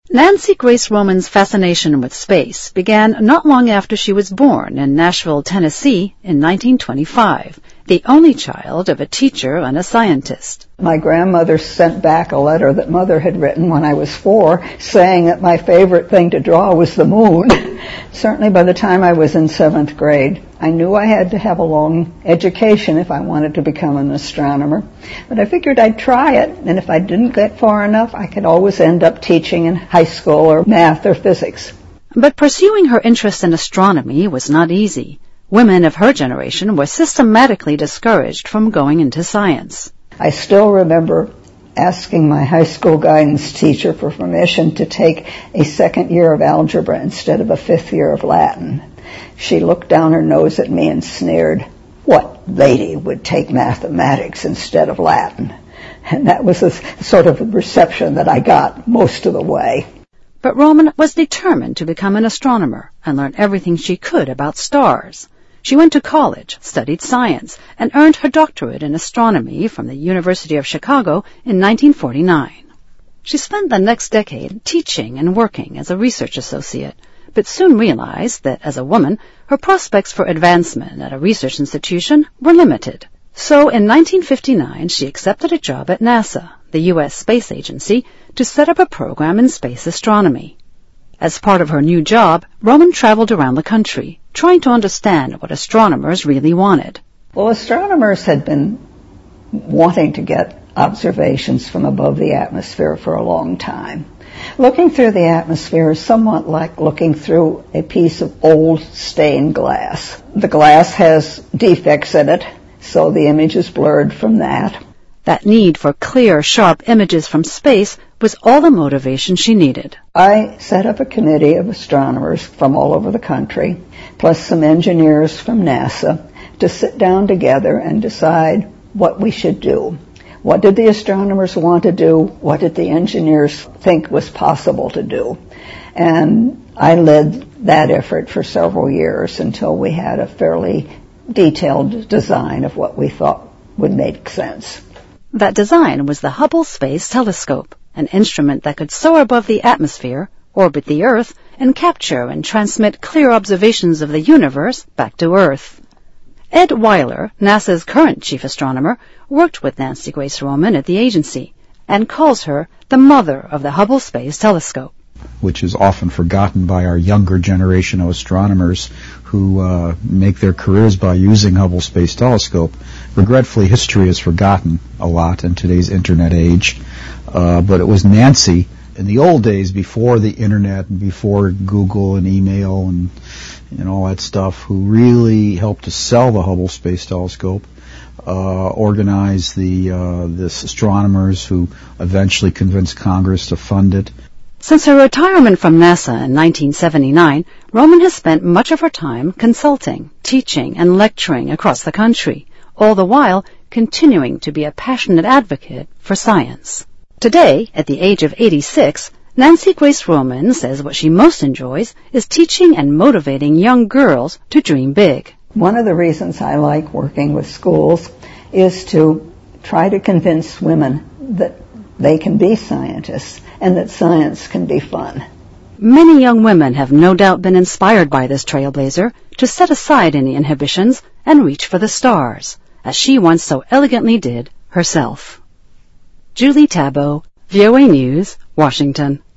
Nancy Grace Roman's fascination with space began not long after she was born in Nashville, Tennessee in 1925, the only child of a teacher and a scientist. My grandmother sent back a letter that Mother had written when I was 4, saying that my favorite thing to draw was the moon. Certainly by the time I was in 7th grade, I knew I had to have a long education if I wanted to become an astronomer. But I figured I'd try it, and if I didn't get far enough, I could always end up teaching in high school or math or physics. But pursuing her interest in astronomy was not easy. Women of her generation were systematically discouraged from going into science. I still remember asking my high school guidance teacher for permission to take a 2nd year of algebra instead of a 5th year of Latin. She looked down her nose at me and sneered, "What lady would take mathematics instead of Latin?" And that was the sort of reception that I got most of the way. But Roman was determined to become an astronomer and learn everything she could about stars. She went to college, studied science, and earned her doctorate in astronomy from the University of Chicago in 1949. She spent the next decade teaching and working as a research associate, but soon realized that as a woman, her prospects for advancement at a research institution were limited. So in 1959, she accepted a job at NASA, the U.S. Space Agency, to set up a program in space astronomy. As part of her new job, Roman traveled around the country, trying to understand what astronomers really wanted. Well, astronomers had been wanting to get observations from above the atmosphere for a long time. Looking through the atmosphere is somewhat like looking through a piece of old stained glass. The glass has defects in it, so the image is blurred from that. That need for clear, sharp images from space was all the motivation she needed. I set up a committee of astronomers from all over the country, plus some engineers from NASA, to sit down together and decide what we should do. What did the astronomers want to do? What did the engineers think was possible to do? And I led that effort for several years until we had a fairly detailed design of what we thought would make sense. That design was the Hubble Space Telescope, an instrument that could soar above the atmosphere, orbit the Earth, and capture and transmit clear observations of the universe back to Earth. Ed Weiler, NASA's current chief astronomer, worked with Nancy Grace Roman at the agency and calls her the mother of the Hubble Space Telescope. Which is often forgotten by our younger generation of astronomers who make their careers by using Hubble Space Telescope. Regretfully, history is forgotten a lot in today's internet age, but it was Nancy in the old days, before the internet and before Google and email and all that stuff, who really helped to sell the Hubble Space Telescope, organize the astronomers who eventually convinced Congress to fund it. Since her retirement from NASA in 1979, Roman has spent much of her time consulting, teaching, and lecturing across the country, all the while continuing to be a passionate advocate for science. Today, at the age of 86, Nancy Grace Roman says what she most enjoys is teaching and motivating young girls to dream big. One of the reasons I like working with schools is to try to convince women that they can be scientists and that science can be fun. Many young women have no doubt been inspired by this trailblazer to set aside any inhibitions and reach for the stars, as she once so elegantly did herself. Julie Tabo, VOA News, Washington.